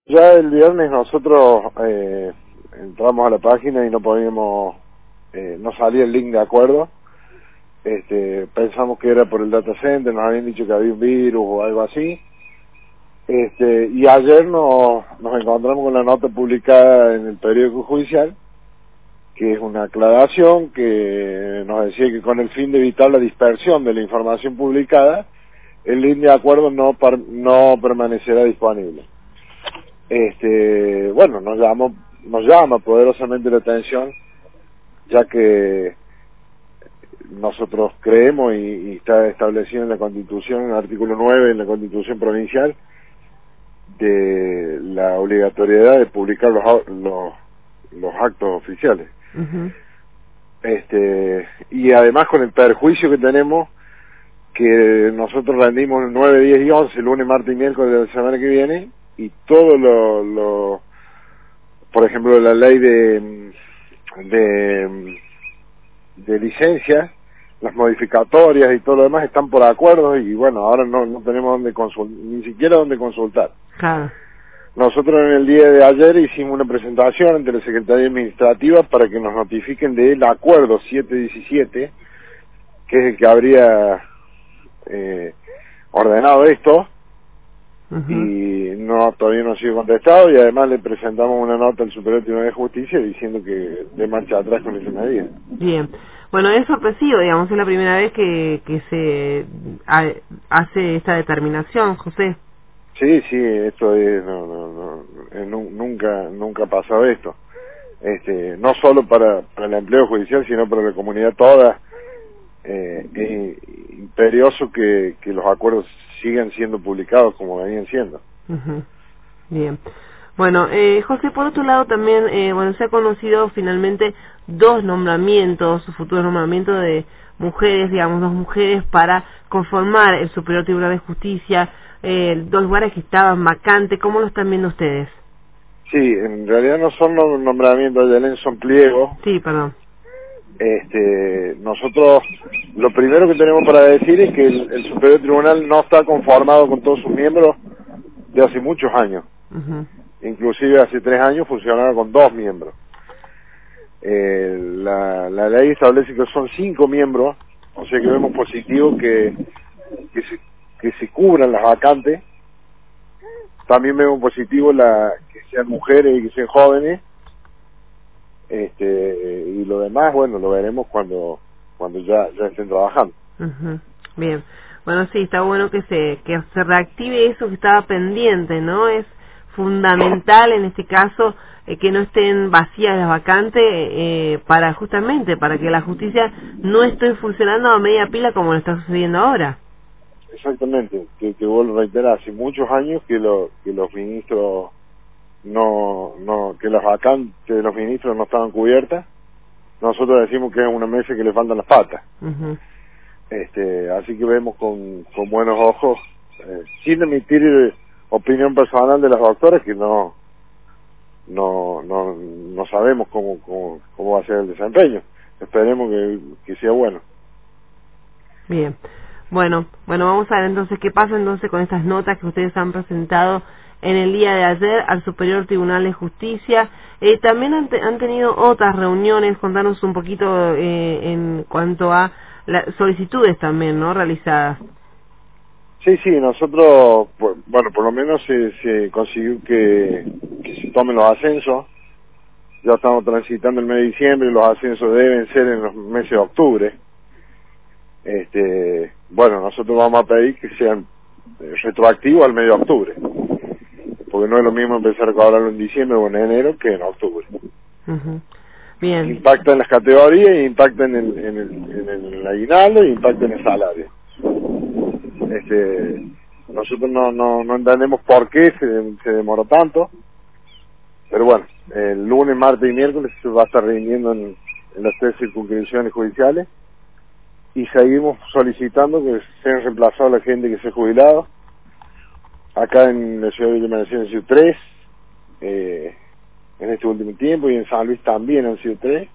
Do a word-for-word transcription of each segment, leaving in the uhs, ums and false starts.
Ya el viernes nosotros eh, entramos a la página y no podíamos, eh, no salía el link de acuerdo. Este, pensamos que era por el data center, nos habían dicho que había un virus o algo así. Este, y ayer nos, nos encontramos con la nota publicada en el periódico judicial, que es una aclaración que nos decía que con el fin de evitar la dispersión de la información publicada, el link de acuerdo no, par, no permanecerá disponible. Este, bueno, nos llama, nos llama poderosamente la atención, ya que nosotros creemos y, y está establecido en la Constitución, en el artículo nueve de la Constitución provincial, de la obligatoriedad de publicar los, los, los actos oficiales. Uh-huh. Este, y además con el perjuicio que tenemos, que nosotros rendimos el nueve, diez y once, lunes, martes y miércoles de la semana que viene, y todo lo, lo por ejemplo, la ley de de, de licencia, las modificatorias y todo lo demás están por acuerdo, y bueno, ahora no, no tenemos donde consultar, ni siquiera donde consultar. Claro. Nosotros en el día de ayer hicimos una presentación ante la Secretaría Administrativa para que nos notifiquen del acuerdo siete diecisiete, que es el que habría eh, ordenado esto. Uh-huh. Y no, todavía no ha sido contestado, y además le presentamos una nota al Superior Tribunal de Justicia diciendo que de marcha atrás con esa medida. Bien, bueno, es sorpresivo, digamos, es la primera vez que, que se ha, hace esta determinación, José. Sí, sí, esto es, no, no, no, eh, nu, nunca, nunca ha pasado esto. Este, no solo para, para el empleo judicial, sino para la comunidad toda. Eh, es imperioso que, que los acuerdos sigan siendo publicados como venían siendo. Uh-huh. Bien. Bueno, eh, José, por otro lado también, eh, bueno, se ha conocido finalmente dos nombramientos, futuros nombramientos de mujeres, digamos, dos mujeres para conformar el Superior Tribunal de Justicia, eh, dos lugares que estaban vacantes. ¿Cómo lo están viendo ustedes? Sí, en realidad no son nombramientos de Elén, son pliegos. Sí, perdón. Este, nosotros lo primero que tenemos para decir es que el, el Superior Tribunal no está conformado con todos sus miembros de hace muchos años. Uh-huh. Inclusive hace tres años funcionaba con dos miembros. Eh, la, la ley establece que son cinco miembros, o sea que vemos positivo que, que, se, que se cubran las vacantes. También vemos positivo la, que sean mujeres y que sean jóvenes. Este, y lo demás, bueno, lo veremos cuando cuando ya ya estén trabajando. Uh-huh. Bien, bueno, sí, está bueno que se que se reactive eso que estaba pendiente, ¿no? Es fundamental en este caso eh, que no estén vacías las vacantes eh, para justamente para que la justicia no esté funcionando a media pila como lo está sucediendo ahora. Exactamente, que, que vuelvo a reiterar, hace muchos años que, lo, que los ministros no, no, que las vacantes de los ministros no estaban cubiertas. Nosotros decimos que es una mesa que le faltan las patas. Uh-huh. Este, así que vemos con, con buenos ojos, eh, sin emitir opinión personal de las doctoras, que no, no, no, no sabemos cómo, cómo, cómo va a ser el desempeño. Esperemos que, que sea bueno. Bien. Bueno, bueno, vamos a ver entonces qué pasa entonces con estas notas que ustedes han presentado en el día de ayer al Superior Tribunal de Justicia. Eh, también han, te, han tenido otras reuniones, contanos un poquito eh, en cuanto a las solicitudes también, ¿no?, realizadas. Sí, sí, nosotros, pues, bueno, por lo menos se, se consiguió que, que se tomen los ascensos. Ya estamos transitando el mes de diciembre y los ascensos deben ser en los meses de octubre. Este, bueno, nosotros vamos a pedir que sean retroactivos al mes de octubre, porque no es lo mismo empezar a cobrarlo en diciembre o en enero que en octubre. Uh-huh. Bien. Impacta en las categorías, y impacta en el, en el, en el aguinaldo, y impacta en el salario. Este, nosotros no, no, no entendemos por qué se, se demoró tanto, pero bueno, el lunes, martes y miércoles se va a estar rindiendo en, en las tres circunscripciones judiciales, y seguimos solicitando que sean reemplazados la gente que se ha jubilado. Acá en la ciudad de Villa María han sido tres, eh, en este último tiempo, y en San Luis también han sido tres,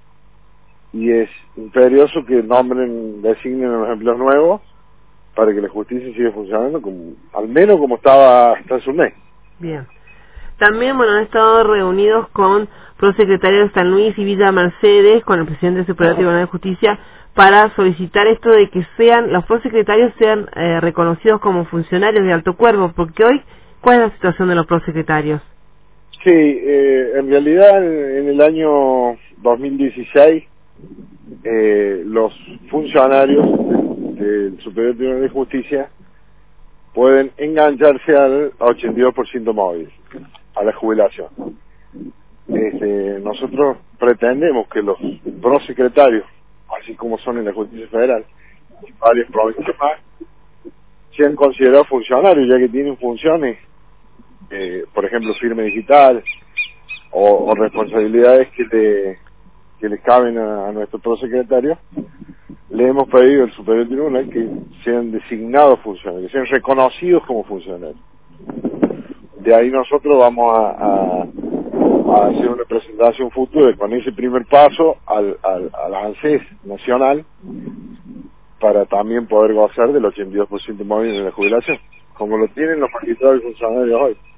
y es imperioso que nombren, designen a los empleos nuevos para que la justicia siga funcionando como, al menos como estaba hasta hace un mes. Bien. También, bueno, han estado reunidos con prosecretarios de San Luis y Villa Mercedes, con el presidente del Superior Tribunal de Justicia, para solicitar esto de que sean los prosecretarios sean eh, reconocidos como funcionarios de alto cuerpo, porque hoy, ¿cuál es la situación de los prosecretarios? Sí, eh, en realidad en el año dos mil dieciséis eh, los funcionarios del Superior Tribunal de Justicia pueden engancharse al ochenta y dos por ciento móvil, a la jubilación. Este, nosotros pretendemos que los prosecretarios, así como son en la Justicia Federal y varias provincias más, sean considerados funcionarios, ya que tienen funciones, eh, por ejemplo, firme digital o, o responsabilidades que le, que le caben a, a nuestro prosecretario. Le hemos pedido al Superior Tribunal que sean designados funcionarios, que sean reconocidos como funcionarios. De ahí nosotros vamos a, a, a hacer una presentación futura con ese primer paso al, al, al ANSES nacional, para también poder gozar del ochenta y dos por ciento móvil de la jubilación, como lo tienen los magistrados y funcionarios hoy.